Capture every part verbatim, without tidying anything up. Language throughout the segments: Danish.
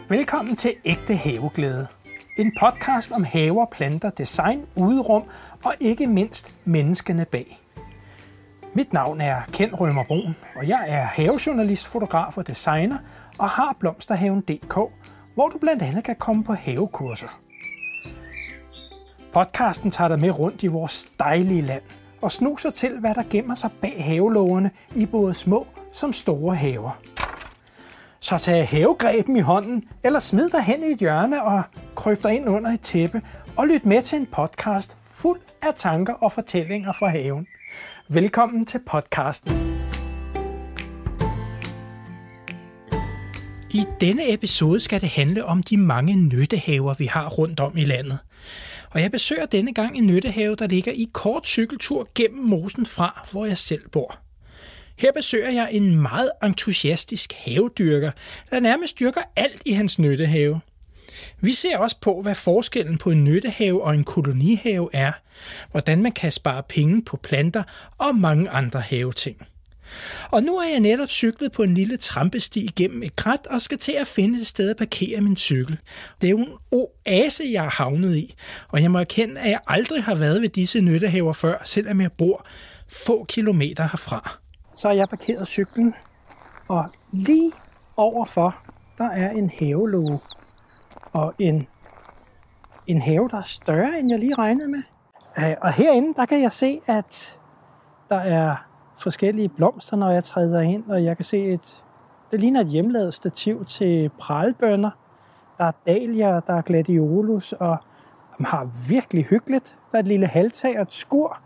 Velkommen til Ægte Haveglæde. En podcast om haver, planter, design, uderum og ikke mindst menneskene bag. Mit navn er Ken Rømer Bruun, og jeg er havejournalist, fotograf og designer og har blomsterhaven punktum d k, hvor du blandt andet kan komme på havekurser. Podcasten tager dig med rundt i vores dejlige land og snuser til, hvad der gemmer sig bag havelågerne i både små som store haver. Så tag havegreben i hånden, eller smid dig hen i et hjørne og kryb dig ind under et tæppe og lyt med til en podcast fuld af tanker og fortællinger fra haven. Velkommen til podcasten. I denne episode skal det handle om de mange nyttehaver, vi har rundt om i landet. Og jeg besøger denne gang en nyttehave, der ligger i kort cykeltur gennem mosen fra, hvor jeg selv bor. Her besøger jeg en meget entusiastisk havedyrker, der nærmest dyrker alt i hans nyttehave. Vi ser også på, hvad forskellen på en nyttehave og en kolonihave er, hvordan man kan spare penge på planter og mange andre haveting. Og nu er jeg netop cyklet på en lille trampesti igennem et krat og skal til at finde et sted at parkere min cykel. Det er jo en oase, jeg har havnet i, og jeg må erkende, at jeg aldrig har været ved disse nyttehaver før, selvom jeg bor få kilometer herfra. Så har jeg parkeret cyklen, og lige overfor, der er en havelåge. Og en, en have, der er større, end jeg lige regnede med. Og herinde, der kan jeg se, at der er forskellige blomster, når jeg træder ind. Og jeg kan se, et, det ligner et hjemmelavet stativ til pralbønner. Der er dahlier, der er gladiolus, og de har virkelig hyggeligt. Der er et lille halvtag og et skur.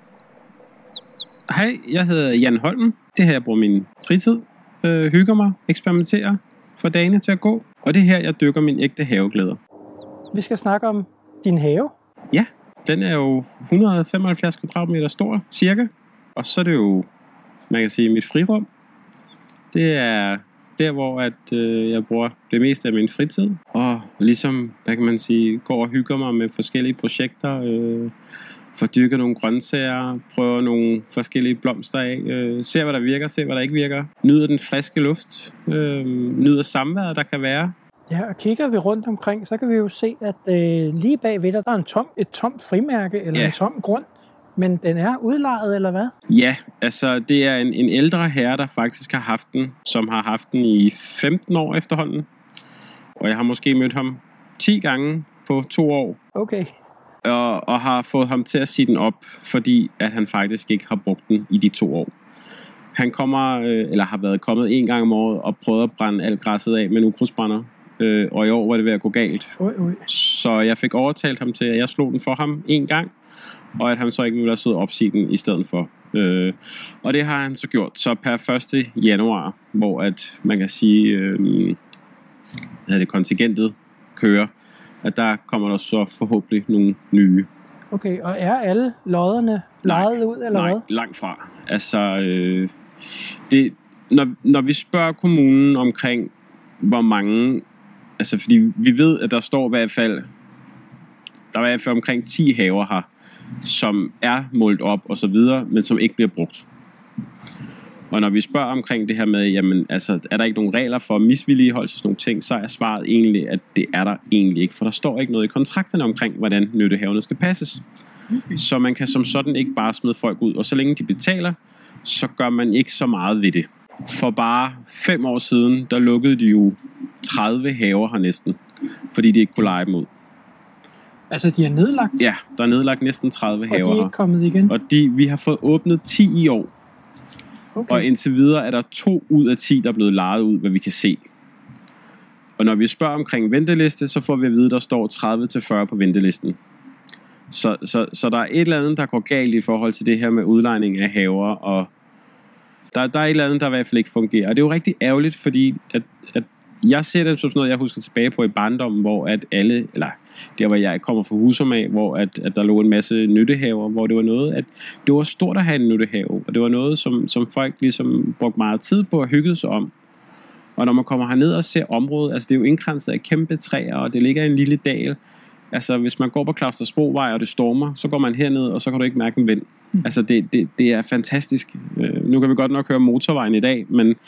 Hej, jeg hedder Jan Holm. Det her, jeg bruger min fritid. Øh, hygger mig, eksperimenterer, får dagene til at gå. Og det her, jeg dykker min ægte haveglæder. Vi skal snakke om din have. Ja, den er jo et hundrede og femoghalvfjerds kvadratmeter stor, cirka. Og så er det jo, man kan sige, mit frirum. Det er der, hvor at, øh, jeg bruger det meste af min fritid. Og ligesom, der kan man sige, går og hygger mig med forskellige projekter. Øh, får dyrket nogle grøntsager, prøver nogle forskellige blomster af, øh, ser hvad der virker, ser hvad der ikke virker, nyder den friske luft, øh, nyder samværet, der kan være. Ja, og kigger vi rundt omkring, så kan vi jo se, at øh, lige bagved der, der er en tom, et tomt frimærke eller ja. en tom grund, men den er udlejet, eller hvad? Ja, altså det er en, en ældre herre, der faktisk har haft den, som har haft den i femten år efterhånden, og jeg har måske mødt ham ti gange på to år. Okay. Og, og har fået ham til at sige den op, fordi at han faktisk ikke har brugt den i de to år. Han kommer, øh, eller har været kommet en gang om året og prøvet at brænde alt græsset af med en ukrudtsbrænder. Øh, og i år var det ved at gå galt. Ui, ui. Så jeg fik overtalt ham til, at jeg slog den for ham en gang, og at han så ikke ville have siddet opsige den i stedet for. Øh, og det har han så gjort. Så per første januar, hvor at man kan sige, øh, at det kontingentet kører, at der kommer der så forhåbentlig nogle nye. Okay, og er alle lodderne lejet ud, eller nej, hvad? Langt fra. Altså, øh, det, når, når vi spørger kommunen omkring, hvor mange, altså fordi vi ved, at der står i hvert fald, der er i hvert fald omkring ti haver her, som er målt op og så videre, men som ikke bliver brugt. Og når vi spørger omkring det her med, jamen, altså, er der ikke nogen regler for misvilligeholdelse og sådan nogle ting, så er svaret egentlig, at det er der egentlig ikke, for der står ikke noget i kontrakterne omkring, hvordan nyttehaverne skal passes. Okay. Så man kan som sådan ikke bare smide folk ud, og så længe de betaler, så gør man ikke så meget ved det. For bare fem år siden, der lukkede de jo tredive haver her næsten, fordi de ikke kunne leje dem ud. Altså, de er nedlagt? Ja, der er nedlagt næsten tredive haver her. Og de er ikke kommet igen? Og de, vi har fået åbnet ti i år. Okay. Og indtil videre er der to ud af ti, der er blevet lejet ud, hvad vi kan se. Og når vi spørger omkring venteliste, så får vi at vide, at der står tredive til fyrre på ventelisten. Så, så, så der er et eller andet, der går galt i forhold til det her med udlejning af haver, og der, der er et eller andet, der i hvert fald ikke fungerer. Og det er jo rigtig ærgerligt, fordi at, at jeg ser det som sådan noget, jeg husker tilbage på i barndommen, hvor at alle, eller der hvor jeg kommer fra Husum af, hvor at, at der lå en masse nyttehaver, hvor det var noget, at det var stort at have en nyttehave, og det var noget, som, som folk ligesom brugte meget tid på at hygge sig om. Og når man kommer herned og ser området, altså det er jo indkranset af kæmpe træer, og det ligger i en lille dal. Altså hvis man går på Klaustersbrovej, og det stormer, så går man herned, og så kan du ikke mærke en vind. Mm. Altså det, det, det er fantastisk. Uh, nu kan vi godt nok høre motorvejen i dag, men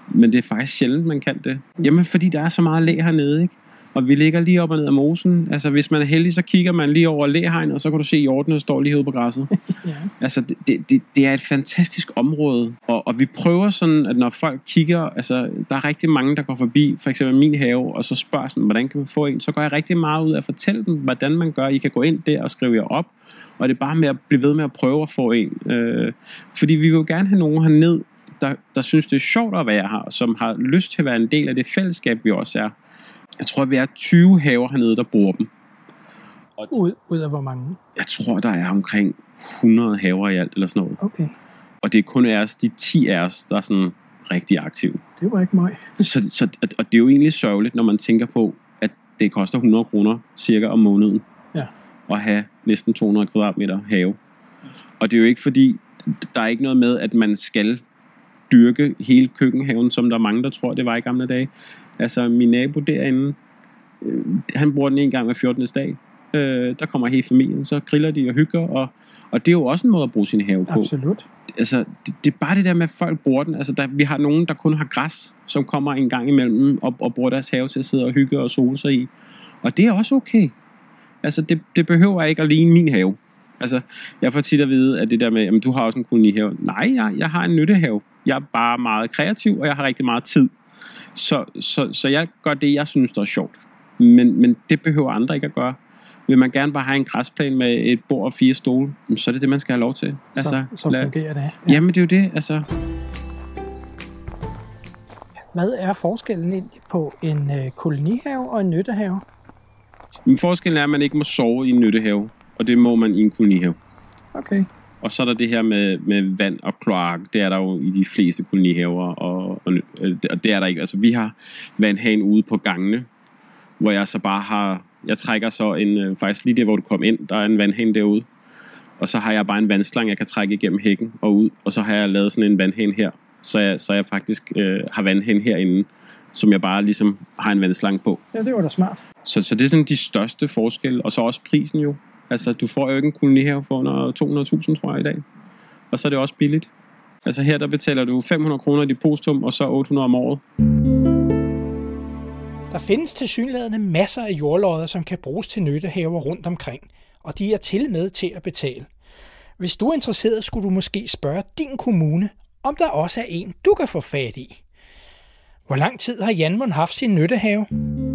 Men det er faktisk sjældent, man kan det. Jamen, fordi der er så meget læ hernede, ikke? Og vi ligger lige op og ned af mosen. Altså, hvis man er heldig, så kigger man lige over læhegn, og så kan du se hjortene, der står lige herude på græsset. Ja. Altså, det, det, det er et fantastisk område. Og, og vi prøver sådan, at når folk kigger, altså, der er rigtig mange, der går forbi, for eksempel min have, og så spørger sådan, hvordan kan man få en? Så går jeg rigtig meget ud af at fortælle dem, hvordan man gør. I kan gå ind der og skrive jer op, og det er bare med at blive ved med at prøve at få en. Øh, fordi vi vil jo gerne have nogen herned, der, der synes, det er sjovt at være her, som har lyst til at være en del af det fællesskab, vi også er. Jeg tror, vi er tyve haver hernede, der bruger dem. Og ud, ud af hvor mange? Jeg tror, der er omkring hundrede haver i alt, eller sådan noget. Okay. Og det er kun af os, de ti af os, der er sådan rigtig aktive. Det var ikke mig. så, så, og det er jo egentlig sørgeligt, når man tænker på, at det koster hundrede kroner cirka om måneden. Ja. At have næsten to hundrede kvadratmeter have. Og det er jo ikke fordi, der er ikke noget med, at man skal dyrke hele køkkenhaven, som der er mange, der tror, det var i gamle dage. Altså, min nabo derinde, øh, han bruger den en gang hver fjortende dag. Øh, der kommer hele familien, så griller de og hygger, og, og det er jo også en måde at bruge sin have på. Absolut. Altså, det, det er bare det der med, at folk bruger den. Altså, der, vi har nogen, der kun har græs, som kommer en gang imellem og, og bruger deres have til at sidde og hygge og sole sig i. Og det er også okay. Altså, det, det behøver ikke at ligne min have. Altså, jeg får tit at vide, at det der med, jamen, du har også en kolonihave. Nej, jeg, jeg har en nyttehave. Jeg er bare meget kreativ, og jeg har rigtig meget tid. Så, så, så jeg gør det, jeg synes, der er sjovt. Men, men det behøver andre ikke at gøre. Vil man gerne bare have en græsplæne med et bord og fire stole, så er det det, man skal have lov til. Altså, så så lad... fungerer det. Ja. Jamen, det er jo det. Altså. Hvad er forskellen egentlig på en øh, kolonihave og en nyttehave? Men forskellen er, at man ikke må sove i en nyttehave, og det må man i en kolonihave. Okay. Og så er der det her med, med vand og kloak. Det er der jo i de fleste kolonihaver, og, og, og det er der ikke. Altså, vi har vandhagen ude på gangene, hvor jeg så bare har... Jeg trækker så en... Faktisk lige der, hvor du kom ind, der er en vandhane derude. Og så har jeg bare en vandslange, jeg kan trække igennem hækken og ud. Og så har jeg lavet sådan en vandhane her, så jeg, så jeg faktisk øh, har vandhane herinde, som jeg bare ligesom har en vandslange på. Ja, det var da smart. Så, så det er sådan de største forskelle. Og så også prisen jo. Altså, du får jo ikke en kolonihave for under to hundrede tusind, tror jeg, i dag. Og så er det også billigt. Altså, her der betaler du fem hundrede kroner i depositum, og så otte hundrede om året. Der findes tilsyneladende masser af jordlodder, som kan bruges til nyttehaver rundt omkring, og de er til med til at betale. Hvis du er interesseret, skulle du måske spørge din kommune, om der også er en, du kan få fat i. Hvor lang tid har Jan haft sin nyttehave?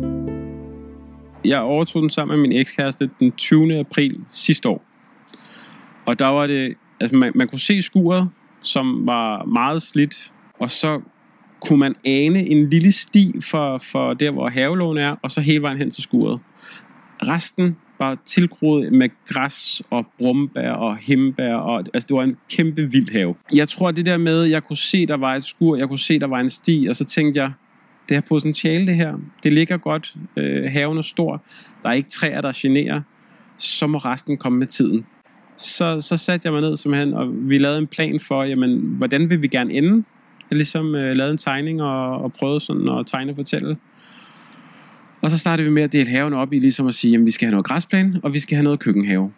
Jeg overtog den sammen med min ekskæreste den tyvende april sidste år. Og der var det, altså man, man kunne se skuret, som var meget slidt, og så kunne man ane en lille sti for, for der, hvor havelågen er, og så hele vejen hen til skuret. Resten var tilgroet med græs og brumbær og himbær, og altså det var en kæmpe vild have. Jeg tror, det der med, jeg kunne se, der var et skur, jeg kunne se, der var en sti, og så tænkte jeg, det er potentiale det her. Det ligger godt. Øh, haven er stor. Der er ikke træer, der generer. Så må resten komme med tiden. Så, så satte jeg mig ned simpelthen, og vi lavede en plan for, jamen, hvordan vil vi gerne ende? Jeg ligesom øh, lavede en tegning og, og prøvede sådan at tegne og fortælle. Og så startede vi med at dele haven op i ligesom at sige, jamen, vi skal have noget græsplæne, og vi skal have noget køkkenhave.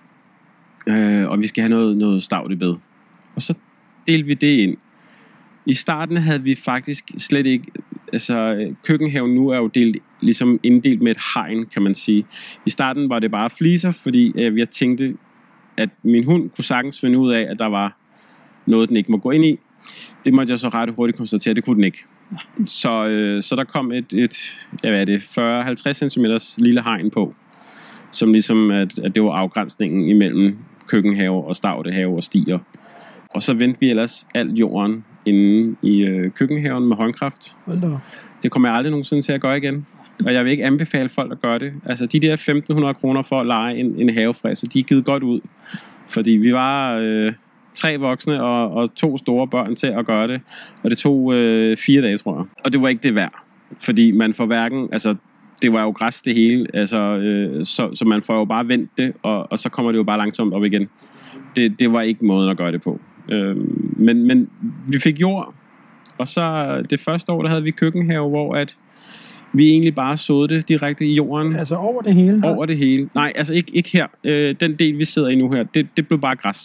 Øh, og vi skal have noget, noget stavt i bed. Og så delte vi det ind. I starten havde vi faktisk slet ikke... Altså, køkkenhaven nu er jo delt, ligesom inddelt med et hegn, kan man sige. I starten var det bare fliser, fordi øh, jeg tænkte, at min hund kunne sagtens finde ud af, at der var noget, den ikke må gå ind i. Det måtte jeg så ret hurtigt konstatere, det kunne den ikke. Så, øh, så der kom et, et ja, hvad er det, fyrre til halvtreds centimeter lille hegn på, som ligesom, at, at det var afgrænsningen imellem køkkenhave og stavtehave og stier. Og så vendte vi ellers alt jorden inde i øh, køkkenhaven med håndkraft. Det kommer jeg aldrig nogensinde til at gøre igen. Og jeg vil ikke anbefale folk at gøre det. Altså de der femten hundrede kroner for at lege en, en havefræser, de er givet godt ud. Fordi vi var øh, tre voksne og, og to store børn til at gøre det. Og det tog øh, fire dage, tror jeg. Og det var ikke det værd. Fordi man får hverken... Altså, det var jo græs det hele. Altså, øh, så, så man får jo bare vendt det, og, og så kommer det jo bare langsomt op igen. Det, det var ikke måden at gøre det på. Øh, men, men vi fik jord. Og så det første år, der havde vi køkkenhave, hvor at vi egentlig bare såede det direkte i jorden. Altså over det hele? Over det hele. Nej, altså ikke, ikke her. Øh, den del, vi sidder i nu her, det, det blev bare græs.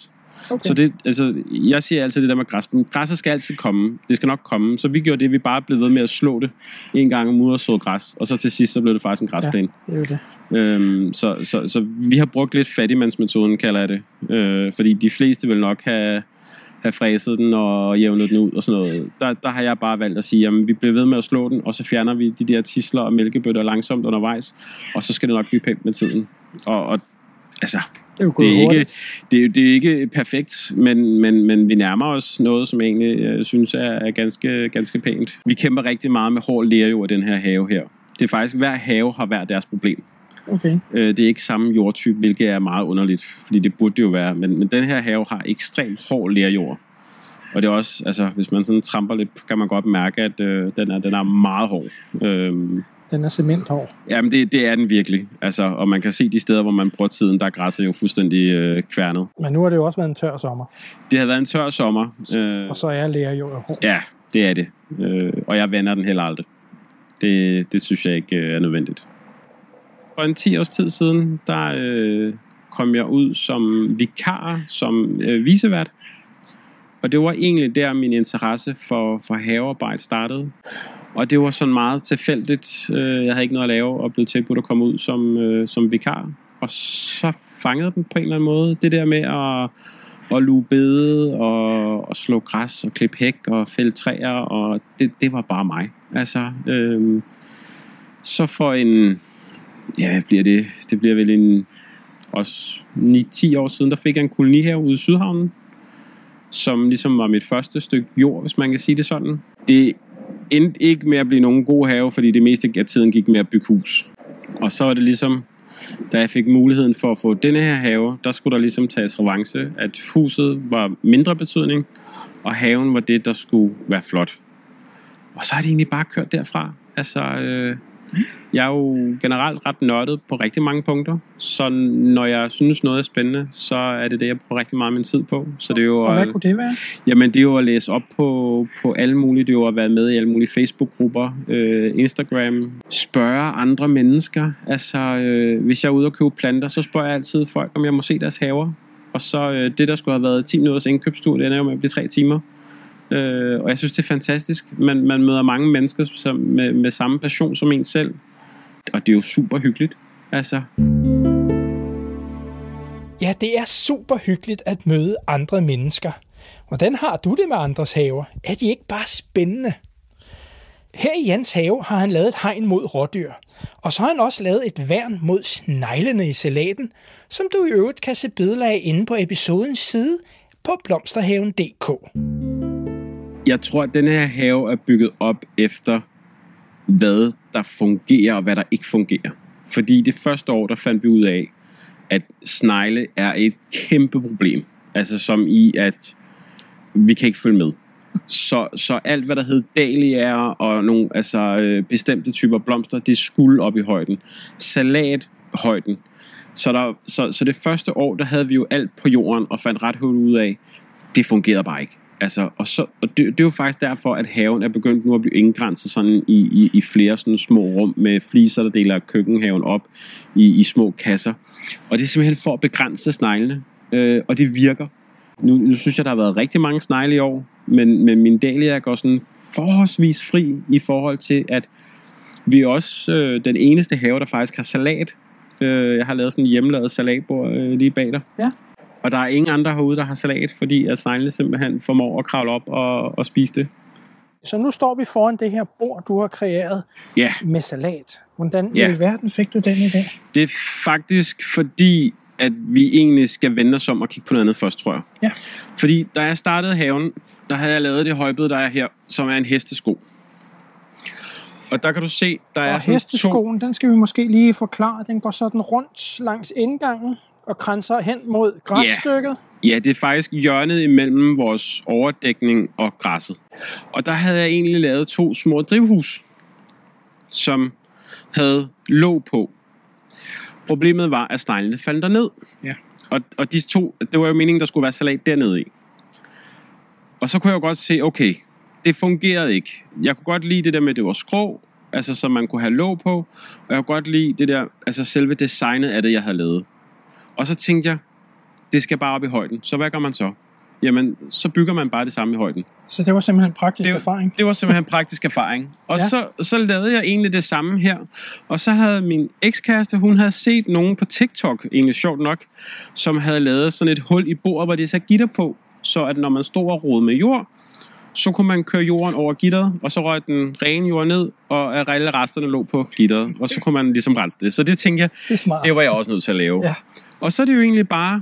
Okay. Så det, altså, jeg siger altid det der med græs. Men græsset skal altid komme. Det skal nok komme. Så vi gjorde det, vi bare blev ved med at slå det en gang om ugen og så græs. Og så til sidst, så blev det faktisk en græsplæne. Ja, det er jo det. Øhm, så, så, så vi har brugt lidt fattigmandsmetoden, kalder jeg det. Øh, fordi de fleste vil nok have, have fræset den og jævnet den ud og sådan noget. Der, der har jeg bare valgt at sige, jamen vi bliver ved med at slå den, og så fjerner vi de der tisler og mælkebøtter langsomt undervejs, og så skal det nok blive pænt med tiden. Og, og altså, det er, det er, ikke, det, er, det er ikke perfekt, men, men, men vi nærmer os noget, som jeg egentlig øh, synes er, er ganske, ganske pænt. Vi kæmper rigtig meget med hård lerjord i den her have her. Det er faktisk, hver have har hver deres problem. Okay. Øh, det er ikke samme jordtype, hvilket er meget underligt, fordi det burde det jo være. Men, men den her have har ekstremt hård lerjord. Og det er også, altså, hvis man sådan tramper lidt, kan man godt mærke, at øh, den, er, den er meget hård. Øhm, Den er cementhård. Jamen, det, det er den virkelig. Altså, og man kan se de steder, hvor man bruger tiden, der er græsset jo fuldstændig øh, kværnet. Men nu har det jo også været en tør sommer. Det har været en tør sommer. Øh, og så er lerjord hård. Ja, det er det. Øh, og jeg vender den heller aldrig. Det, det synes jeg ikke øh, er nødvendigt. For en ti års tid siden, der øh, kom jeg ud som vikar, som øh, vicevært. Og det var egentlig der, min interesse for, for havearbejde startede. Og det var sådan meget tilfældigt. Jeg havde ikke noget at lave og blev tilbudt at komme ud som, øh, som vikar. Og så fangede den på en eller anden måde. Det der med at, at luge bede og, og slå græs og klippe hæk og fælde træer. Og det, det var bare mig. Altså, øh, så for en... Ja, hvad bliver det? Det bliver vel en... Også ni til ti år siden, der fik jeg en kolonihave ude i Sydhavnen. Som ligesom var mit første stykke jord, hvis man kan sige det sådan. Det endte ikke med at blive nogen god have, fordi det meste af tiden gik med at bygge hus. Og så var det ligesom, da jeg fik muligheden for at få denne her have, der skulle der ligesom tages revanche, at huset var mindre betydning, og haven var det, der skulle være flot. Og så har det egentlig bare kørt derfra. Altså, øh, jeg er jo generelt ret nørdet på rigtig mange punkter, så når jeg synes noget er spændende, så er det det, jeg bruger rigtig meget min tid på. Så det er jo, og hvad kunne det være? Jamen, det er jo at læse op på, på alle mulige, det er jo at være med i alle mulige Facebook-grupper, øh, Instagram, spørge andre mennesker. Altså, øh, hvis jeg er ude og købe planter, så spørger jeg altid folk, om jeg må se deres haver. Og så øh, det, der skulle have været ti minutters indkøbstur, det ender jo med at blive tre timer. Øh, og jeg synes, det er fantastisk. Man, man møder mange mennesker som, med, med samme passion som en selv. Og det er jo super hyggeligt. Altså. Ja, det er super hyggeligt at møde andre mennesker. Hvordan har du det med andres haver? Er de ikke bare spændende? Her i Jans have har han lavet et hegn mod rådyr. Og så har han også lavet et værn mod sneglene i salaten, som du i øvrigt kan se billeder af inde på episodens side på blomsterhaven punktum d k. Jeg tror, at den her have er bygget op efter, hvad der fungerer og hvad der ikke fungerer. Fordi det første år, der fandt vi ud af, at snegle er et kæmpe problem. Altså som i, at vi kan ikke følge med. Så, så alt, hvad der hed dahliaer og nogle altså, øh, bestemte typer blomster, det skulle op i højden. Salat, højden. Så, der, så, så det første år, der havde vi jo alt på jorden og fandt ret hurtigt ud af, det fungerede bare ikke. Altså, og så, og det, det er jo faktisk derfor, at haven er begyndt nu at blive indgrænset sådan i, i, i flere sådan små rum med fliser, der deler køkkenhaven op i, i små kasser. Og det er simpelthen for at begrænse sneglene, øh, og det virker. Nu, nu synes jeg, der har været rigtig mange snegle i år, men, men min dahlia går sådan forholdsvis fri i forhold til, at vi er også øh, den eneste have, der faktisk har salat. Øh, jeg har lavet sådan en hjemmelavet salatbord øh, lige bag dig. Ja. Og der er ingen andre herude, der har salat, fordi at sneglene simpelthen formår at kravle op og, og spise det. Så nu står vi foran det her bord, du har kreeret ja. med salat. Hvordan ja. i verden fik du den i dag? Det er faktisk fordi, at vi egentlig skal vende os om og kigge på noget andet først, tror jeg. Ja. Fordi da jeg startede haven, der havde jeg lavet det højbed, der er her, som er en hestesko. Og der kan du se, der og er sådan hesteskoen, to... den skal vi måske lige forklare. Den går sådan rundt langs indgangen og kranser hen mod græsstykket. Ja. ja, det er faktisk hjørnet imellem vores overdækning og græsset. Og der havde jeg egentlig lavet to små drivhus, som havde låg på. Problemet var, at sneglene faldt derned. Ja. Og, og de to, det var jo meningen, der skulle være salat dernede i. Og så kunne jeg jo godt se, okay, det fungerede ikke. Jeg kunne godt lide det der med, at det var skrå, altså så man kunne have låg på. Og jeg kunne godt lide det der, altså selve designet af det, jeg havde lavet. Og så tænkte jeg, det skal bare op i højden. Så hvad gør man så? Jamen, så bygger man bare det samme i højden. Så det var simpelthen praktisk det, erfaring? Det var simpelthen praktisk erfaring. Og ja. så, så lavede jeg egentlig det samme her. Og så havde min ekskæreste, hun havde set nogen på TikTok, egentlig sjovt nok, som havde lavet sådan et hul i bordet, hvor de satte gitter på, så at når man stod og rodede med jord, så kunne man køre jorden over gitteret, og så røg den rene jord ned, og alle resterne lå på gitteret, og så kunne man ligesom rense det. Så det tænkte jeg, det, det var jeg også nødt til at lave. Ja. Og så er det jo egentlig bare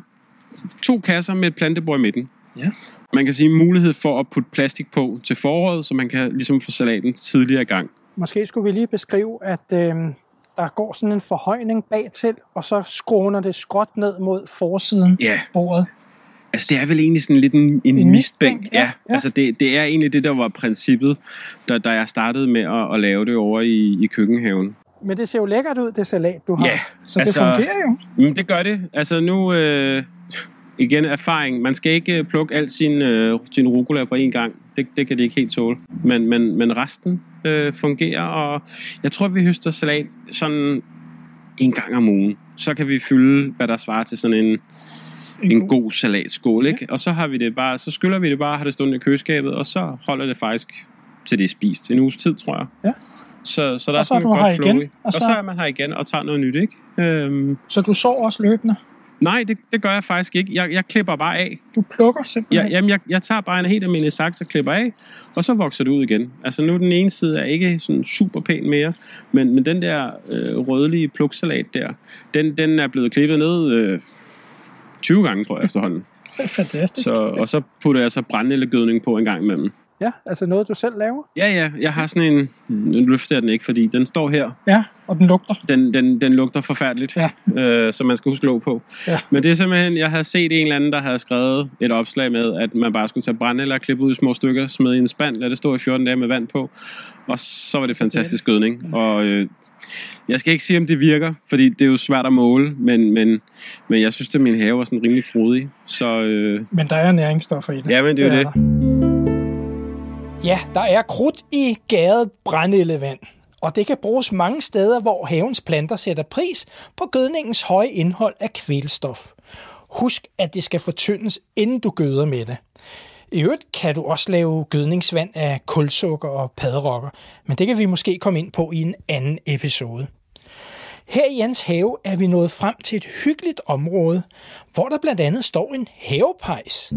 to kasser med et plantebord i midten. Ja. Man kan sige mulighed for at putte plastik på til foråret, så man kan ligesom få salaten tidligere i gang. Måske skulle vi lige beskrive, at øh, der går sådan en forhøjning bagtil, og så skråner det skråt ned mod forsiden ja. bordet. Altså det er vel egentlig sådan lidt en, en, en mistbænk. Ja, ja. ja. Altså det, det er egentlig det, der var princippet, da, da jeg startede med at, at lave det over i, i køkkenhaven. Men det ser jo lækkert ud, det salat, du har. Ja, så det altså, fungerer jo. Det gør det. Altså nu... Øh, Igen erfaring. Man skal ikke plukke alt sin, øh, sin rucola på en gang. Det, det kan de ikke helt tåle. Men, men, men resten øh, fungerer, og jeg tror, vi høster salat sådan en gang om ugen. Så kan vi fylde, hvad der svarer til sådan en, en, en god salatskål, ikke? Ja. Og så har vi det bare, så skyller vi det bare, har det stående i køleskabet, og så holder det faktisk til det er spist en uges tid, tror jeg. Ja. Så, så der og så er du her igen. Og, og så... så er man her igen og tager noget nyt, ikke? Øhm... Så du sover også løbende? Nej, det, det gør jeg faktisk ikke. Jeg, jeg klipper bare af. Du plukker simpelthen? Ja, jamen, jeg, jeg tager bare en helt almindelig saks og klipper af, og så vokser det ud igen. Altså nu den ene side er ikke sådan super pæn mere, men, men den der øh, rødlige pluksalat der, den, den er blevet klippet ned øh, tyve gange, tror jeg, efterhånden. Det er fantastisk. Så, og så putter jeg så brændenællegødning på en gang imellem. Ja, altså noget, du selv laver? Ja, ja. Jeg har sådan en... Nu løfter jeg den ikke, fordi den står her. Ja, og den lugter. Den, den, den lugter forfærdeligt, ja. øh, så man skal huske låg på. Ja. Men det er simpelthen... Jeg havde set en eller anden, der havde skrevet et opslag med, at man bare skulle tage brændenælder og klippe ud i små stykker, smide i en spand, lade det stå i fjorten dage med vand på, og så var det fantastisk gødning. Og øh, jeg skal ikke sige, om det virker, fordi det er jo svært at måle, men, men, men jeg synes, at min have var sådan rimelig frodig. Så, øh, men der er næringsstoffer i det. Ja, men det er jo det. det. Ja, der er krudt i gæret brændenældevand, og det kan bruges mange steder, hvor havens planter sætter pris på gødningens høje indhold af kvælstof. Husk, at det skal fortyndes, inden du gøder med det. I øvrigt kan du også lave gødningsvand af kulsukker og padderokker, men det kan vi måske komme ind på i en anden episode. Her i Jans have er vi nået frem til et hyggeligt område, hvor der blandt andet står en havepejs.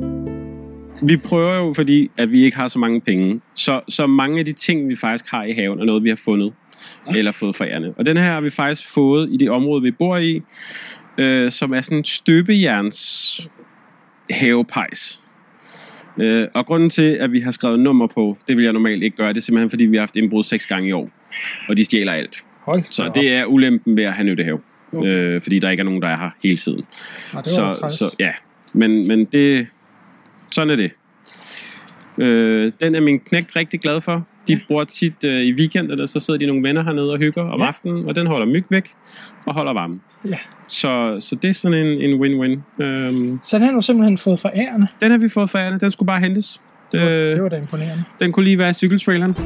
Vi prøver jo, fordi at vi ikke har så mange penge, så, så mange af de ting, vi faktisk har i haven, er noget, vi har fundet ja. eller fået forærende. Og den her har vi faktisk fået i det område, vi bor i, øh, som er sådan en støbejerns havepejs. Øh, og grunden til, at vi har skrevet nummer på, det vil jeg normalt ikke gøre, det er simpelthen, fordi vi har haft indbrud seks gange i år, og de stjæler alt. Hold så det er ulempen ved at have nyttehave, okay. øh, fordi der ikke er nogen, der er her hele tiden. Ja, det så, så ja, men, men det... Sådan er det. Øh, den er min knægt rigtig glad for. De ja. bruger tit øh, i weekenderne, så sidder de nogle venner hernede og hygger om ja. aftenen, og den holder myg væk og holder varme. Ja. Så, så det er sådan en, en win-win. Øhm, så den har du simpelthen fået forærende? Den har vi fået forærende. Den skulle bare hentes. Det var, det var da imponerende. Den kunne lige være i cykeltraileren.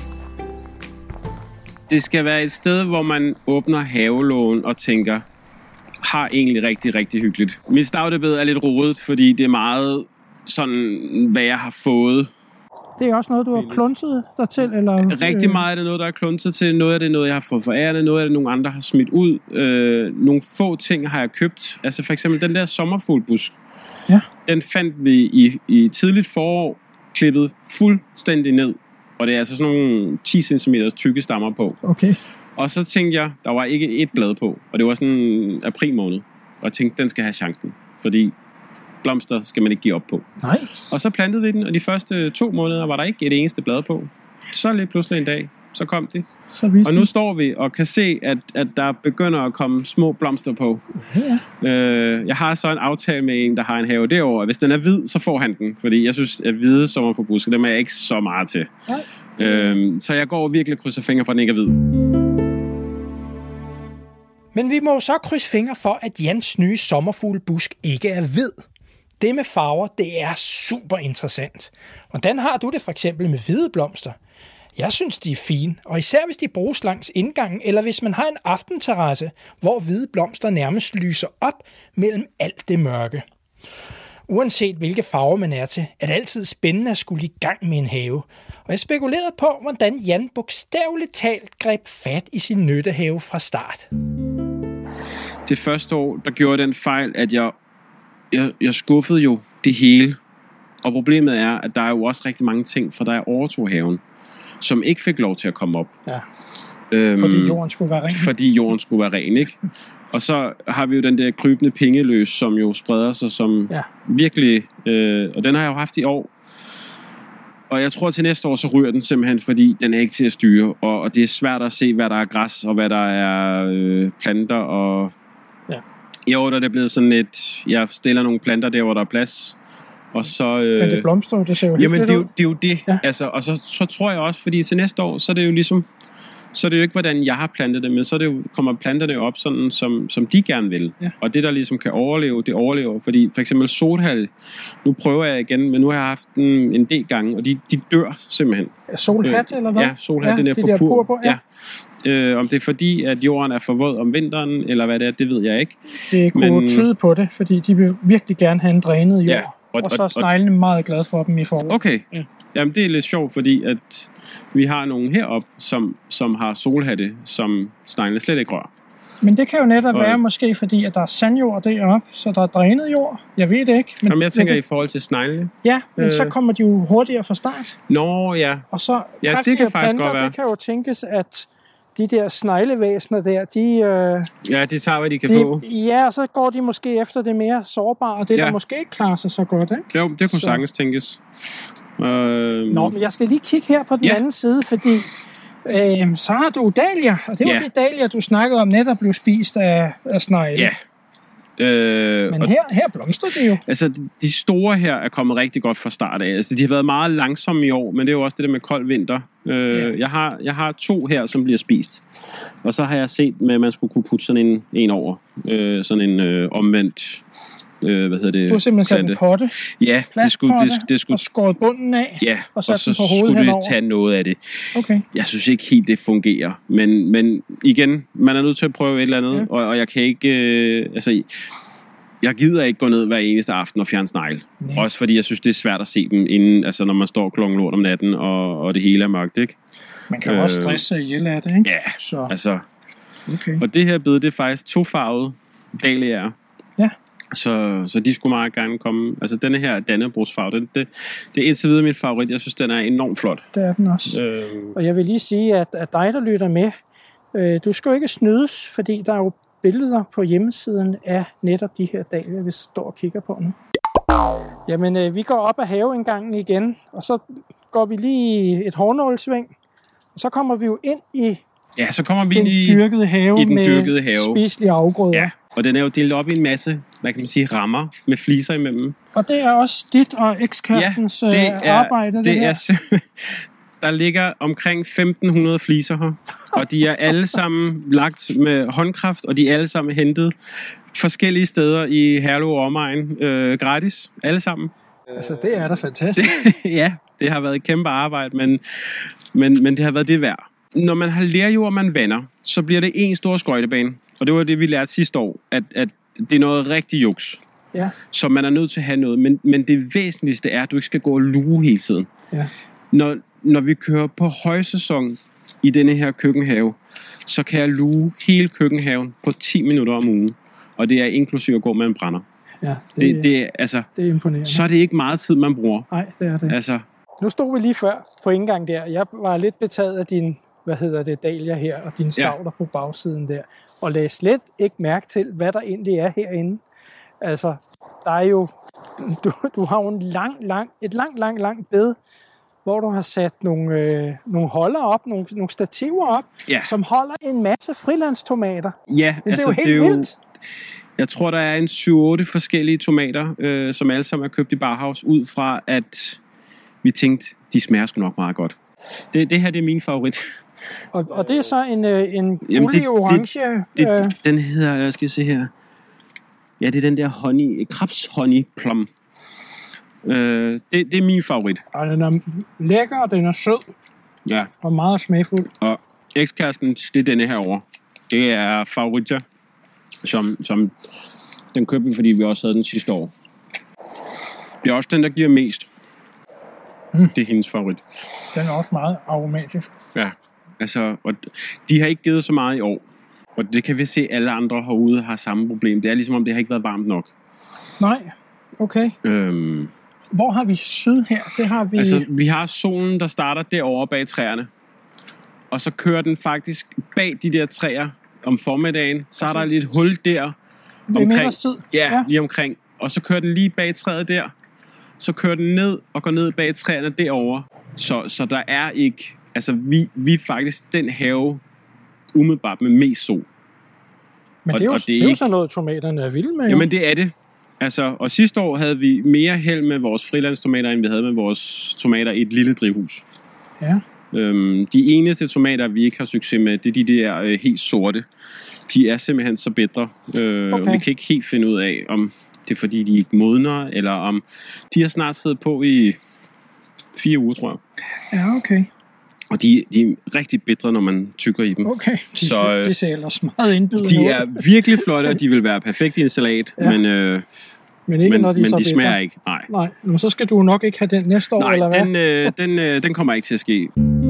Det skal være et sted, hvor man åbner havelågen og tænker, har egentlig rigtig, rigtig hyggeligt. Mit stavtebed er lidt rodet, fordi det er meget sådan, hvad jeg har fået. Det er også noget, du har klunset dig til? Eller? Rigtig meget af det noget, der er klunset til. Noget af det noget, jeg har fået forærende. Noget af det, nogle andre har smidt ud. Øh, nogle få ting har jeg købt. Altså for eksempel den der sommerfuglbusk. Ja. Den fandt vi i, i tidligt forår, klippet fuldstændig ned. Og det er altså sådan nogle ti centimeter tykke stammer på. Okay. Og så tænkte jeg, der var ikke et blad på. Og det var sådan april måned. Og jeg tænkte, den skal have chancen. Fordi blomster skal man ikke give op på. Nej. Og så plantede vi den, og de første to måneder var der ikke et eneste blad på. Så lidt pludselig en dag, så kom de. Så og nu står vi og kan se, at, at der begynder at komme små blomster på. Ja. Øh, jeg har så en aftale med en, der har en have derovre, og hvis den er hvid, så får han den. Fordi jeg synes, at hvide sommerforbuske, dem er jeg ikke så meget til. Øh, så jeg går virkelig og krydser fingre for, at den ikke er hvid. Men vi må så krydse fingre for, at Jans nye sommerfuglebusk ikke er hvid. Det med farver, det er super interessant. Hvordan har du det for eksempel med hvide blomster? Jeg synes, de er fine, og især hvis de bruges langs indgangen, eller hvis man har en aftenterrasse, hvor hvide blomster nærmest lyser op mellem alt det mørke. Uanset hvilke farver man er til, er det altid spændende at skulle i gang med en have. Og jeg spekulerede på, hvordan Jan bogstaveligt talt greb fat i sin nyttehave fra start. Det første år, der gjorde den fejl, at jeg, jeg, jeg skuffede jo det hele. Og problemet er, at der er jo også rigtig mange ting, for der er overtog haven, som ikke fik lov til at komme op. Ja. Øhm, fordi jorden skulle være ren. Fordi jorden skulle være ren, ikke? Og så har vi jo den der krybende pengeløs, som jo spreder sig som ja. virkelig... Øh, og den har jeg jo haft i år. Og jeg tror, at til næste år, så ryger den simpelthen, fordi den er ikke til at styre. Og, og det er svært at se, hvad der er græs, og hvad der er øh, planter. Og ja. I år der er det blevet sådan et... Jeg stiller nogle planter der, hvor der er plads. Og så, øh, Men det blomstrer, det ser jo helt jamen, lidt det er ud. jo det. Er jo det. Ja. Altså, og så, så tror jeg også, fordi til næste år, så er det jo ligesom... Så er det jo ikke, hvordan jeg har plantet det, men så er det jo, kommer planterne op, sådan, som, som de gerne vil. Ja. Og det, der ligesom kan overleve, det overlever. Fordi for eksempel solhal, nu prøver jeg igen, men nu har jeg haft den en del gange, og de, de dør simpelthen. Solhat, øh, eller hvad? Ja, solhat, ja, den er de på der pur. purpur, ja. ja. Øh, om det er fordi, at jorden er for våd om vinteren, eller hvad det er, det ved jeg ikke. Det kunne men, tyde på det, fordi de vil virkelig gerne have en drænet jord. Ja, og, og så er sneglene meget glade for dem i forhold. Okay. Ja. Jamen, det er lidt sjovt, fordi at vi har nogen heroppe, som, som har solhatte, som sneglene slet ikke rører. Men det kan jo netop og, være måske, fordi at der er sandjord deroppe, så der er drænet jord. Jeg ved det ikke. Men, jamen, jeg tænker det, i forhold til sneglene. Ja, men øh, så kommer de jo hurtigere fra start. Nå, ja. Og så ja, det kan faktisk planter, godt være. Det kan jo tænkes, at de der sneglevæsener der, de... Øh, ja, de tager, hvad de kan de, få. Ja, og så går de måske efter det mere sårbare, det ja. der måske ikke klarer sig så godt, ikke? Jo, det kunne så. sagtens tænkes. Øh, Nå, men jeg skal lige kigge her på den ja. anden side, fordi øh, så har du dahlia, og det var ja. det dahlia, du snakkede om, netop blev spist af, af snegle. Ja. Øh, Men her, her blomstrer de jo. Altså, de store her er kommet rigtig godt fra start af. Altså, de har været meget langsomme i år, men det er jo også det der med kold vinter. Øh, ja. jeg, har, jeg har to her, som bliver spist. Og så har jeg set, med, at man skulle kunne putte sådan en, en over. Øh, sådan en øh, omvendt... Øh, hvad hedder det? Du har simpelthen sat en potte? Ja, det skulle, det, det skulle... Og skåret bunden af? Ja, og, og så skulle det henover. tage noget af det. Okay. Jeg synes ikke helt, det fungerer. Men, men igen, man er nødt til at prøve et eller andet, ja. og, og jeg kan ikke... Øh, altså, jeg gider ikke gå ned hver eneste aften og fjerne snegle. Nej. Også fordi jeg synes, det er svært at se dem, inden, altså, når man står klokken lort om natten, og, og det hele er mørkt, ikke? Man kan jo øh, også stresse sig ihjel af det, ikke? Ja, så. altså... Okay. Og det her bed, det er faktisk tofarvet dahliaer. Ja. Så, så de skulle meget gerne komme. Altså denne her dannebrogsfarve, det, det, det er indtil videre min favorit. Jeg synes, den er enormt flot. Det er den også. Øh... Og jeg vil lige sige, at, at dig, der lytter med, øh, du skal jo ikke snydes, fordi der er jo billeder på hjemmesiden af netop de her dahlier, vi står og kigger på nu. Jamen, øh, vi går op ad haveindgangen igen, og så går vi lige et hårnålsving, og så kommer vi jo ind i ja, så kommer vi den ind i, dyrkede have i den dyrkede med have. spiselige afgrøder. Ja. Og den er jo delt op i en masse, hvad kan man sige, rammer med fliser imellem. Og det er også dit og ekskærestens ja, er, arbejde, det, det her. Er, der ligger omkring femten hundrede fliser her, og de er alle sammen lagt med håndkraft, og de er alle sammen hentet forskellige steder i Herlev og omegn øh, gratis, alle sammen. Altså, det er da fantastisk. Ja, det har været et kæmpe arbejde, men, men, men det har været det værd. Når man har lerjord, og man vander, så bliver det en stor skøjtebane. Og det var det, vi lærte sidste år, at, at det er noget rigtig juks. Ja. Så man er nødt til at have noget. Men, men det væsentligste er, at du ikke skal gå og luge hele tiden. Ja. Når, når vi kører på højsæson i denne her køkkenhave, så kan jeg luge hele køkkenhaven på ti minutter om ugen. Og det er inklusive at gå med en brænder. Ja, det, det, det, altså, det er imponerende. Så er det ikke meget tid, man bruger. Nej, det er det. Altså, nu stod vi lige før på indgang der. Jeg var lidt betaget af din, hvad hedder det, dahlia her, og dine stavter ja. på bagsiden der. Og lagde slet ikke mærke til, hvad der egentlig er herinde. Altså, der er jo, du, du har jo en lang, lang, et langt, langt, langt bed, hvor du har sat nogle, øh, nogle holder op, nogle, nogle stativer op, ja. som holder en masse frilandstomater. Ja, men altså det er jo helt det er vildt. Jo, jeg tror, der er en syv otte forskellige tomater, øh, som alle sammen er købt i Barhaus, ud fra at vi tænkte, de smager sgu nok meget godt. Det, det her det er min favorit. Og, og det er så en, en gullig orange... Det, det, det, den hedder, jeg skal se her... Ja, det er den der honey, Krabs Honey Plum. Øh, det, det er min favorit. Og den er lækker, og den er sød. Ja. Og meget smagfuld. Og ekskæresten, det er denne her over. Det er Favorita, som, som den købte vi, fordi vi også havde den sidste år. Det er også den, der giver mest. Mm. Det er hendes favorit. Den er også meget aromatisk. Ja, altså, og de har ikke givet så meget i år. Og det kan vi se, at alle andre herude har samme problem. Det er ligesom om, det har ikke været varmt nok. Nej, okay. Øhm, Hvor har vi syd her? Det har vi... Altså, vi har solen, der starter derovre bag træerne. Og så kører den faktisk bag de der træer om formiddagen. Så er der lidt hul der. Omkring, ja, ja, lige omkring. Og så kører den lige bag træet der. Så kører den ned og går ned bag træerne derovre. Så, så der er ikke... Altså, vi, vi er faktisk den have umiddelbart med mest sol. Men det er jo, og det er det er jo sådan noget, tomaterne er vilde med. Jamen, det er det. Altså, og sidste år havde vi mere held med vores frilandstomater, end vi havde med vores tomater i et lille drivhus. Ja. Øhm, de eneste tomater, vi ikke har succes med, det er de der øh, helt sorte. De er simpelthen så bedre. Øh, okay. Og vi kan ikke helt finde ud af, om det er fordi, de ikke modner, eller om de har snart siddet på i fire uger, tror jeg. Ja, okay. Og de, de er rigtig bedre, når man tykker i dem. Okay, de, så, øh, de ser ellers meget indbydende. De er virkelig flotte, og de vil være perfekte i en salat, ja. men, øh, men, ikke, men, når de, men så de smager bedre. Ikke. Nej, Nej, men så skal du nok ikke have den næste år, Nej, eller hvad? Den, øh, den, øh, den kommer ikke til at ske.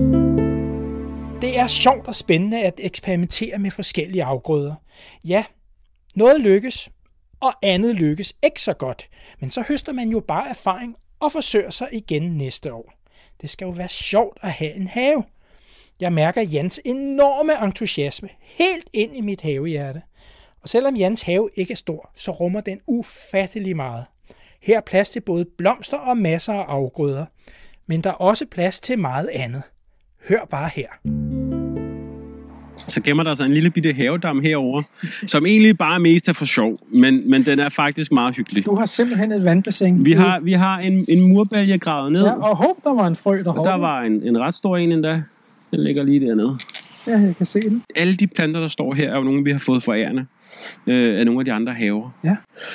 Det er sjovt og spændende at eksperimentere med forskellige afgrøder. Ja, noget lykkes, og andet lykkes ikke så godt. Men så høster man jo bare erfaring og forsøger sig igen næste år. Det skal jo være sjovt at have en have. Jeg mærker Jans enorme entusiasme helt ind i mit havehjerte. Og selvom Jans have ikke er stor, så rummer den ufattelig meget. Her er plads til både blomster og masser af afgrøder. Men der er også plads til meget andet. Hør bare her. Så gemmer der sig en lille bitte havedam herover, som egentlig bare er mest er for sjov, men, men den er faktisk meget hyggelig. Du har simpelthen et vandbassin. Vi har, vi har en, en murbælge gravet ned. Ja, og håb, der var en frø, der og der var en, en ret stor en endda. Den ligger lige dernede. Ja, jeg kan se den. Alle de planter, der står her, er jo nogle, vi har fået fra ærerne øh, af nogle af de andre haver. Ja.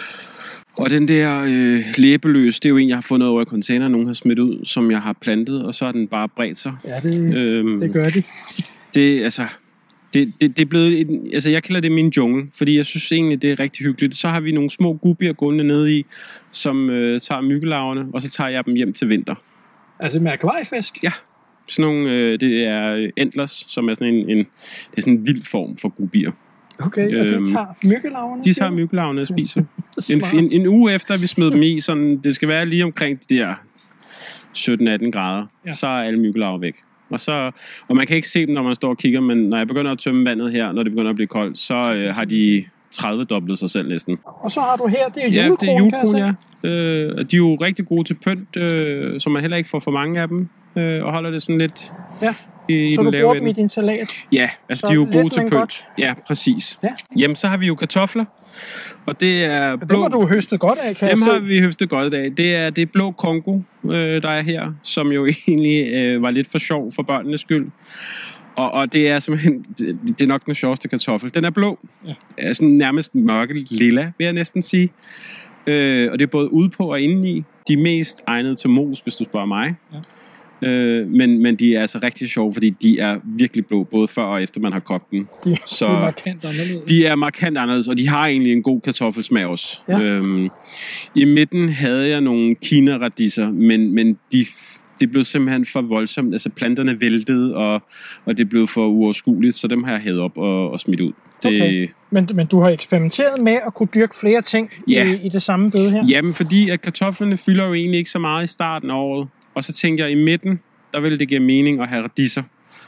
Og den der øh, læbeløs, det er jo en, jeg har fundet over i container, nogen har smidt ud, som jeg har plantet, og så har den bare bredt sig. Ja, det, øhm, det gør de. Det, altså, det, det, det er blevet, et, altså jeg kalder det min jungle, fordi jeg synes egentlig, det er rigtig hyggeligt. Så har vi nogle små guppier gående nede i, som øh, tager myggelarverne, og så tager jeg dem hjem til vinter. Altså med akvariefisk? Ja. Sådan nogle, øh, det er endlers, som er sådan en, en, det er sådan en vild form for guppier. Okay, og de tager myggelarverne? De tager myggelarverne og spiser. en, en, en uge efter, vi smed dem i, sådan, det skal være lige omkring de der sytten atten grader, ja. Så er alle myggelarver væk. Og, så, og man kan ikke se dem, når man står og kigger, men når jeg begynder at tømme vandet her, når det begynder at blive koldt, så øh, har de tredive doblet sig selv næsten. Og så har du her, det er julekron, ja, det er julekron, ja. Øh, de er jo rigtig gode til pynt, øh, så man heller ikke får for mange af dem, øh, og holder det sådan lidt... Ja. I, så i du bruger dem i din salat? Ja, altså så de er jo gode til pynt. Godt. Ja, præcis. Ja. Jamen, så har vi jo kartofler, og det er blå... Dem har du høstet godt af, kan Dem jeg har vi høstet godt af. Det er det blå Congo, øh, der er her, som jo egentlig øh, var lidt for sjov for børnenes skyld. Og, og det er simpelthen... Det, det er nok den sjoveste kartoffel. Den er blå. Ja. Er sådan nærmest mørke lilla, vil jeg næsten sige. Øh, og det er både ude på og indeni. De er mest egnede til mos, hvis du spørger mig. Ja. Øh, men, men de er altså rigtig sjove, fordi de er virkelig blå, både før og efter man har kogt dem. De, så de er markant anderledes. De er markant anderledes, og de har egentlig en god kartoffelsmag også. Ja. Øhm, I midten havde jeg nogle kinaradisser, men, men de, det blev simpelthen for voldsomt. Altså planterne væltede, og, og det blev for uoverskueligt, så dem har jeg hævet op og, og smidt ud. Det, okay. men, men du har eksperimenteret med at kunne dyrke flere ting ja. i, i det samme bed her? Jamen, fordi at kartoflerne fylder jo egentlig ikke så meget i starten af året. Og så tænkte jeg, i midten, der ville det give mening at have radiser.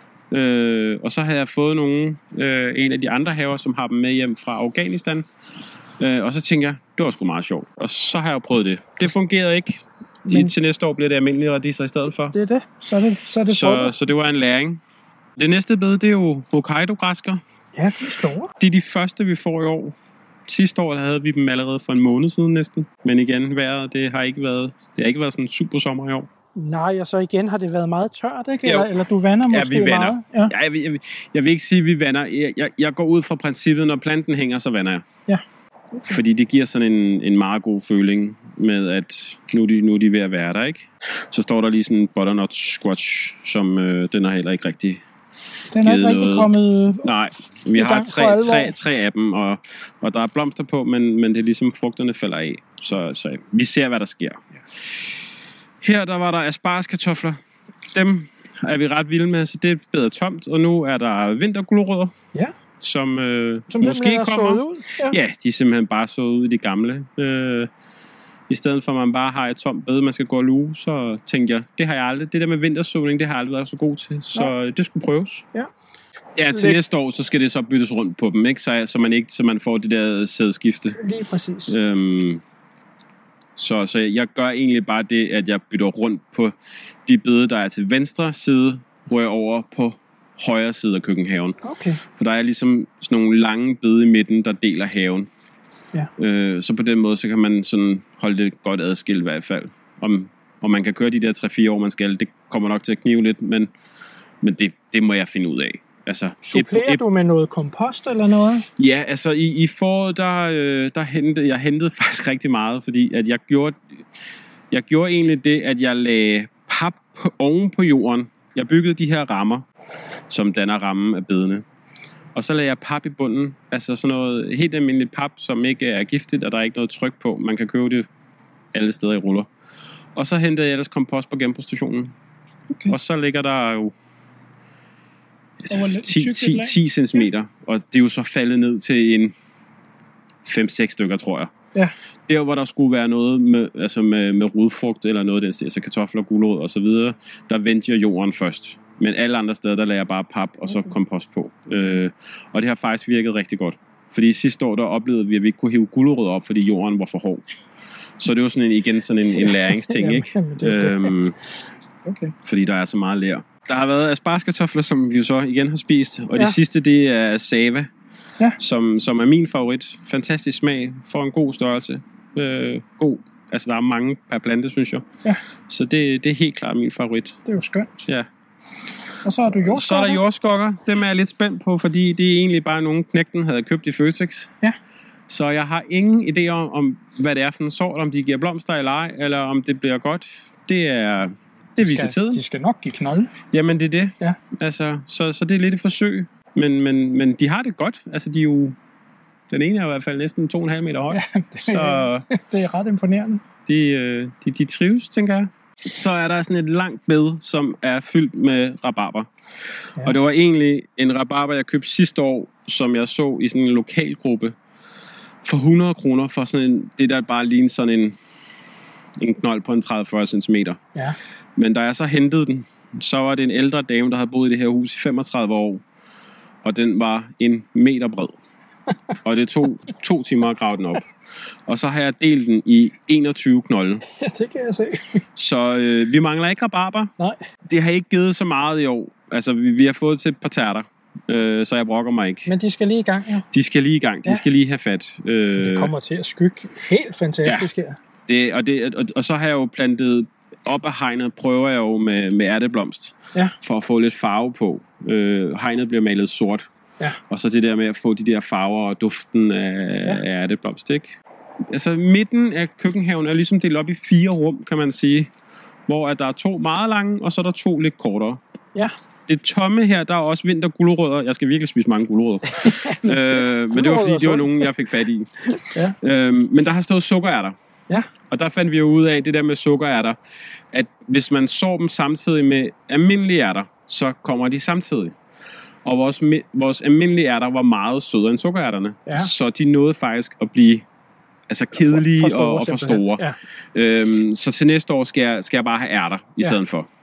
Øh, og så havde jeg fået nogle, øh, en af de andre haver, som har dem med hjem fra Afghanistan. Øh, og så tænkte jeg, det var sgu meget sjovt. Og så har jeg jo prøvet det. Det fungerede ikke. Men til næste år bliver det almindelige radiser i stedet for. Det er det. Så er det, så er det så, så det var en læring. Det næste bed, det er jo Hokkaido-græsker. Ja, de er store. Det er de første, vi får i år. Sidste år havde vi dem allerede for en måned siden næsten. Men igen, vejret, det har ikke været, det har ikke været sådan en super sommer i år. Nej, og så igen har det været meget tørt, ikke? Eller, eller du vander måske ja, vi vander. meget? Ja, jeg, vil, jeg, vil, jeg vil ikke sige, at vi vander. Jeg, jeg, jeg går ud fra princippet, når planten hænger, så vander jeg. Ja. Okay. Fordi det giver sådan en, en meget god føling med, at nu er, de, nu er de ved at være der, ikke? Så står der lige sådan en butternut squash, som øh, den er heller ikke rigtig Den er ikke rigtig noget. kommet Nej, vi har tre, tre, tre af dem, og, og der er blomster på, men, men det er ligesom frugterne falder af. Så, så vi ser, hvad der sker. Her der var der aspargeskartofler. Dem er vi ret vilde med, så det er bedre tomt. Og nu er der vintergulerødder, ja. som, øh, som måske kommer. Ud. Ja. ja, de er simpelthen bare så ud i de gamle. Øh, I stedet for, at man bare har et tomt bed, man skal gå og luge, så tænkte jeg, det har jeg aldrig. Det der med vintersåning, det har jeg aldrig været så god til. Så ja. det skulle prøves. Ja. Ja, til næste år, så skal det så byttes rundt på dem, ikke? Så, så man ikke, så man får det der sædskifte. Lige præcis. Øhm, så, så jeg gør egentlig bare det, at jeg bytter rundt på de bede, der er til venstre side, rører over på højre side af køkkenhaven. Okay. For der er ligesom sådan nogle lange bede i midten, der deler haven. Ja. Øh, så på den måde, så kan man sådan holde det godt adskilt i hvert fald. Om, om man kan køre de der tre fire år, man skal, det kommer nok til at knive lidt, men, men det, det må jeg finde ud af. Altså, supplerer et, et, du med noget kompost eller noget? Ja, altså i, i foråret, der, øh, der hentede jeg hentede faktisk rigtig meget, fordi at jeg gjorde, jeg gjorde egentlig det, at jeg lagde pap oven på jorden. Jeg byggede de her rammer, som danner rammen af bedene. Og så lagde jeg pap i bunden, altså sådan noget helt almindeligt pap, som ikke er giftigt, og der er ikke noget tryk på. Man kan købe det alle steder i ruller. Og så hentede jeg ellers kompost på genbrugsstationen. Okay. Og så ligger der jo ti centimeter, og det er jo så faldet ned til en fem seks stykker, tror jeg. Ja. Der, hvor der skulle være noget med, altså med, med rodfrugt eller noget af den sted, altså kartofler, gulerod og så videre, der vendte jeg jorden først. Men alle andre steder, der lagde jeg bare pap og så kompost på. Øh, og det har faktisk virket rigtig godt. Fordi sidste år, der oplevede vi, at vi ikke kunne hive gulerødder op, fordi jorden var for hård. Så det var sådan en, igen sådan en, en læringsting, ikke? Øhm, okay. Fordi der er så meget ler. Der har været aspargeskartofler, som vi jo så igen har spist. Og ja. Det sidste, det er sava, ja. som, som er min favorit. Fantastisk smag, får en god størrelse. Øh, god. Altså, der er mange per plante, synes jeg. Ja. Så det, det er helt klart min favorit. Det er jo skønt. Ja. Og så er du jordskokker. Så er der jordskokker. Dem er jeg lidt spændt på, fordi det er egentlig bare nogle knægten havde købt i Føtex. Ja. Så jeg har ingen idé om, om, hvad det er for en sort, om de giver blomster eller ej, eller om det bliver godt. Det er... Det viser skal, tiden. De skal nok give knolde. Jamen, det er det. Ja. Altså, så, så det er lidt et forsøg. Men, men, men de har det godt. Altså, de er jo... Den ene er i hvert fald næsten to og en halv meter høj. Ja, det, så det er ret imponerende. De, de, de trives, tænker jeg. Så er der sådan et langt bed, som er fyldt med rabarber. Ja. Og det var egentlig en rabarber, jeg købte sidste år, som jeg så i sådan en lokalgruppe for hundrede kroner for sådan en... Det der bare ligner sådan en... en knold på en tredive til fyrre centimeter. Ja. Men da jeg så hentede den, så var det en ældre dame, der havde boet i det her hus i femogtredive år. Og den var en meter bred. Og det tog to timer at grave den op. Og så har jeg delt den i enogtyve knolde. Ja, det kan jeg se. Så øh, vi mangler ikke rabarber. Nej. Det har ikke givet så meget i år. Altså, vi, vi har fået til et par tærter. Øh, så jeg brokker mig ikke. Men de skal lige i gang, ja. De skal lige i gang. De ja. skal lige have fat. Øh, det kommer til at skygge helt fantastisk ja. her. Det, og, det, og, og så har jeg jo plantet op af hegnet, prøver jeg jo med, med ærteblomst, ja. for at få lidt farve på. Øh, hegnet bliver malet sort, ja. Og så det der med at få de der farver og duften af, ja. af ærteblomst, ikke? Altså midten af køkkenhaven er ligesom delt op i fire rum, kan man sige, hvor at der er to meget lange, og så er der to lidt kortere. Ja. Det tomme her, der er også vintergulerødder. Jeg skal virkelig spise mange gulerødder. øh, men det var fordi, det var nogen, jeg fik fat i. Ja. Øh, men der har stået sukkerærter. Ja. Og der fandt vi jo ud af, det der med sukkerærter, at hvis man sår dem samtidig med almindelige ærter, så kommer de samtidig. Og vores, vores almindelige ærter var meget sødere end sukkerærterne. Ja. Så de nåede faktisk at blive altså kedelige for, for store, og, og for store. Ja. Øhm, så til næste år skal jeg, skal jeg bare have ærter i ja. stedet for.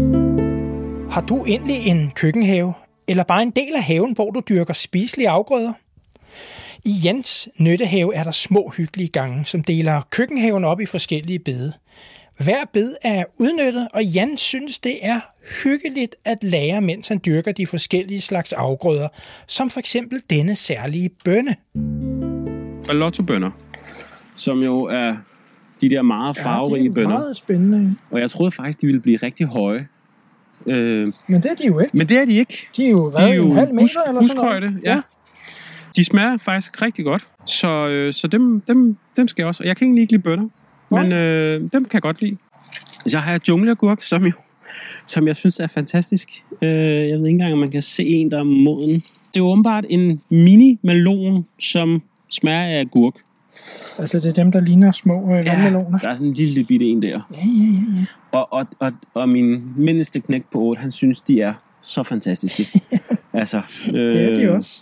Har du endelig en køkkenhave, eller bare en del af haven, hvor du dyrker spiselige afgrøder? I Jens nyttehave er der små hyggelige gange, som deler køkkenhaven op i forskellige bede. Hver bed er udnyttet, og Jan synes, det er hyggeligt at lære, mens han dyrker de forskellige slags afgrøder, som for eksempel denne særlige bønne. Ballottobønner, som jo er de der meget farverige bønner. Ja, det er meget spændende. Og jeg troede faktisk, de ville blive rigtig høje. Øh, men det er de jo ikke. Men det er de ikke. De er jo, hvad, de er jo en halv meter eller sådan noget. Ja. Ja. De smager faktisk rigtig godt, så, øh, så dem, dem, dem skal jeg også. Og jeg kan egentlig ikke lide bønner, men øh, dem kan jeg godt lide. Så har jeg jungleagurk, som, jo, som jeg synes er fantastisk. Øh, jeg ved ikke engang, om man kan se en, der er moden. Det er jo åbenbart en mini-melon, som smager af agurk. Altså det er dem, der ligner små øh, ja, vandmeloner? Der er sådan en lille bitte en der. Ja, ja, ja. ja. Og, og, og, og min mindste knæk på otte, han synes, de er så fantastiske. altså, øh, det er de også.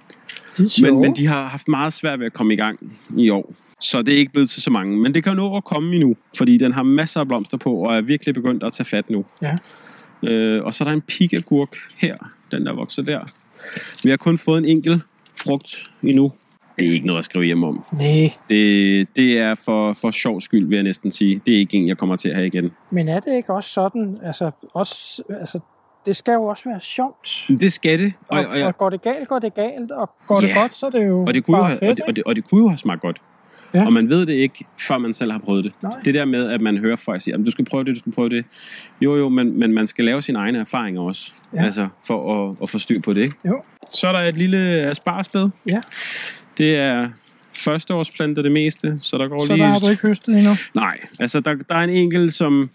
De er men, men de har haft meget svært ved at komme i gang i år. Så det er ikke blevet til så mange. Men det kan nå at komme endnu, fordi den har masser af blomster på, og er virkelig begyndt at tage fat nu. Ja. Øh, og så er der en pikagurk her, den der vokser der. Vi har kun fået en enkelt frugt endnu. Det er ikke noget at skrive hjem om. Nej. Det, det er for, for sjov skyld, vil jeg næsten sige. Det er ikke en, jeg kommer til at have igen. Men er det ikke også sådan, altså, også, altså det skal jo også være sjovt. Det skal det. Og, og, og, og går det galt, går det galt, og går yeah. det godt, så er det jo og det kunne bare jo have, fedt, og, det, og, det, og det kunne jo have smagt godt. Ja. Og man ved det ikke, før man selv har prøvet det. Nej. Det der med, at man hører folk sige, du skal prøve det, du skal prøve det. Jo, jo, men, men man skal lave sine egne erfaringer også. Ja. Altså, for at, at få styr på det, ikke? Jo. Så er der et lille aspargesbed. Ja. Det er førsteårsplanter det meste, så der går så lige... Så der har du ikke høstet endnu? Nej, altså der, der er en enkelt, som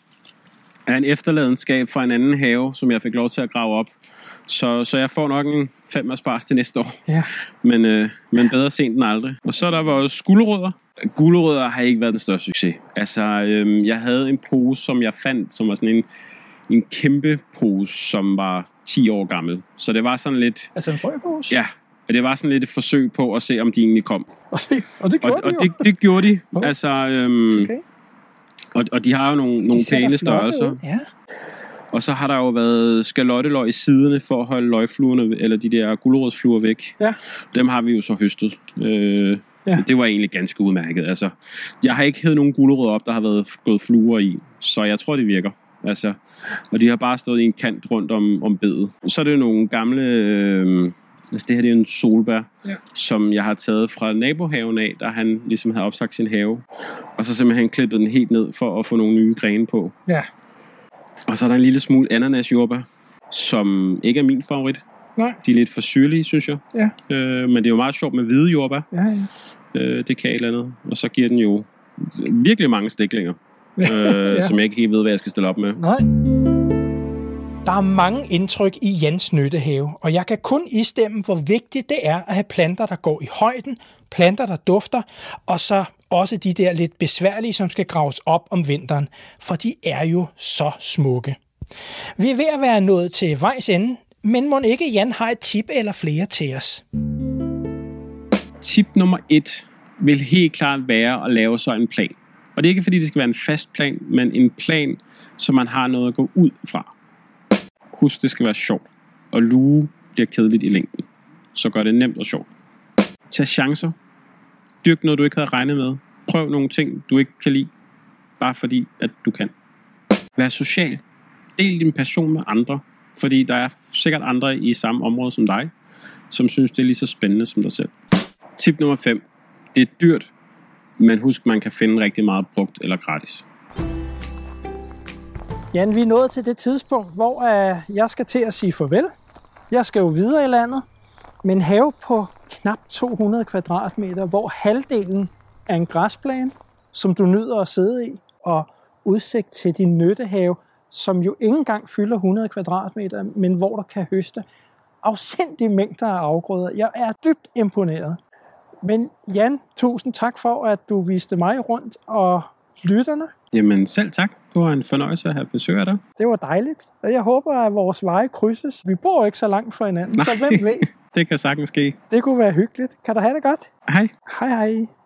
er en efterladenskab fra en anden have, som jeg fik lov til at grave op. Så, så jeg får nok en fem asparges til næste år. Ja. Men, øh, men bedre sent end aldrig. Og så er der vores gulerødder. Gulerødder har ikke været den største succes. Altså, øh, jeg havde en pose, som jeg fandt, som var sådan en, en kæmpe pose, som var ti år gammel. Så det var sådan lidt... Altså en frøpose? Ja. Det var sådan lidt et forsøg på at se, om de egentlig kom. Og det, og det gjorde og, de og jo. det, det gjorde de. Okay. Altså, øhm, okay. og, og de har jo nogle, nogle pæne størrelser. Ja. Og så har der jo været skalotteløg i siderne for at holde løgfluerne, eller de der gulerodsfluer væk. Ja. Dem har vi jo så høstet. Øh, ja. Det var egentlig ganske udmærket. Altså, jeg har ikke hævet nogen gulerødder op, der har været gået fluer i. Så jeg tror, det virker. Altså, og de har bare stået i en kant rundt om, om bedet. Så er det jo nogle gamle... Øh, Altså det her det er en solbær, ja. Som jeg har taget fra nabohaven af, der han ligesom havde opsagt sin have. Og så simpelthen klippet den helt ned for at få nogle nye grene på. Ja. Og så er der en lille smule ananasjordbær, som ikke er min favorit. Nej. De er lidt for syrlige, synes jeg. Ja. Øh, men det er jo meget sjovt med hvide jordbær. Ja, ja. Øh, det kan et eller andet. Og så giver den jo virkelig mange stiklinger, øh, ja. Som jeg ikke helt ved, hvad jeg skal stille op med. Nej. Der er mange indtryk i Jans nyttehave, og jeg kan kun istemme, hvor vigtigt det er at have planter, der går i højden, planter, der dufter, og så også de der lidt besværlige, som skal graves op om vinteren, for de er jo så smukke. Vi er ved at være nået til vejs ende, men mon ikke Jan har et tip eller flere til os? Tip nummer et vil helt klart være at lave så en plan. Og det er ikke fordi, det skal være en fast plan, men en plan, så man har noget at gå ud fra. Husk, det skal være sjovt. Og luge bliver kedeligt i længden. Så gør det nemt og sjovt. Tag chancer. Dyrk noget, du ikke havde regnet med. Prøv nogle ting, du ikke kan lide. Bare fordi, at du kan. Vær social. Del din passion med andre. Fordi der er sikkert andre i samme område som dig, som synes, det er lige så spændende som dig selv. Tip nummer fem. Det er dyrt, men husk, man kan finde rigtig meget brugt eller gratis. Jan, vi er nået til det tidspunkt, hvor uh, jeg skal til at sige farvel. Jeg skal jo videre i landet, men have på knap to hundrede kvadratmeter, hvor halvdelen er en græsplæne, som du nyder at sidde i, og udsigt til din nyttehave, som jo ikke engang fylder hundrede kvadratmeter, men hvor der kan høste afsindige mængder af afgrøder. Jeg er dybt imponeret. Men Jan, tusind tak for, at du viste mig rundt, og lytterne. Jamen selv tak. Det var en fornøjelse at have besøg af dig. Det var dejligt, og jeg håber, at vores veje krydses. Vi bor ikke så langt fra hinanden, Nej. Så hvem ved? Det kan sagtens ske. Det kunne være hyggeligt. Kan du have det godt? Hej. Hej hej.